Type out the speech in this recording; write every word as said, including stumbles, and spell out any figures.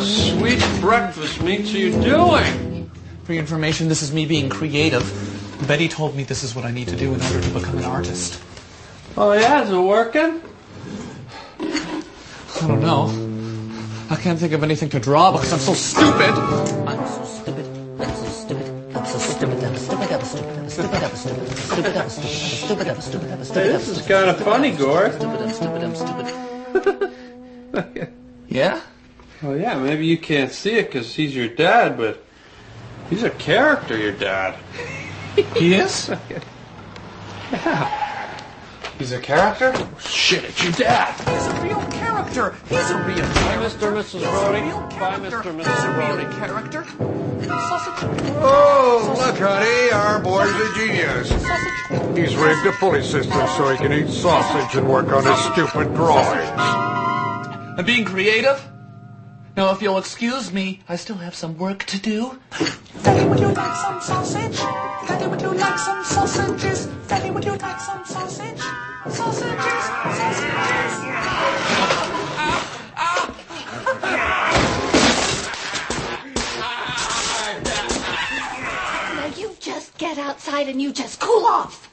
sweet breakfast meats are you doing? For your information, this is me being creative. Betty told me this is what I need to do in order to become an artist. Oh, yeah? Is it working? I don't know. I can't think of anything to draw because I'm so stupid. I'm so stupid. I'm so stupid. I'm so stupid. I'm stupid. I'm stupid. I'm stupid. I'm stupid. I'm stupid. I'm stupid. I'm stupid. I'm stupid. Hey, this is kind of funny, Gord. I'm stupid. I'm stupid. I'm stupid. Yeah? Oh, yeah, maybe you can't see it because he's your dad, but he's a character, your dad. He is? Yeah. He's a character? Oh, shit, it's your dad. He's a real character. He's a real character. Bye, Mister and Missus Brody. Bye, Mister and Missus He's a Brody. real character. Sausage. Oh, look, honey, our boy's a genius. Sausage. He's rigged a pulley system so he can eat sausage and work on his stupid drawings. I'm being creative? Now, if you'll excuse me, I still have some work to do. Daddy, would you like some sausage? Daddy, would you like some sausages? Daddy, would you like some sausage? Sausages, sausages. Now you just get outside and you just cool off.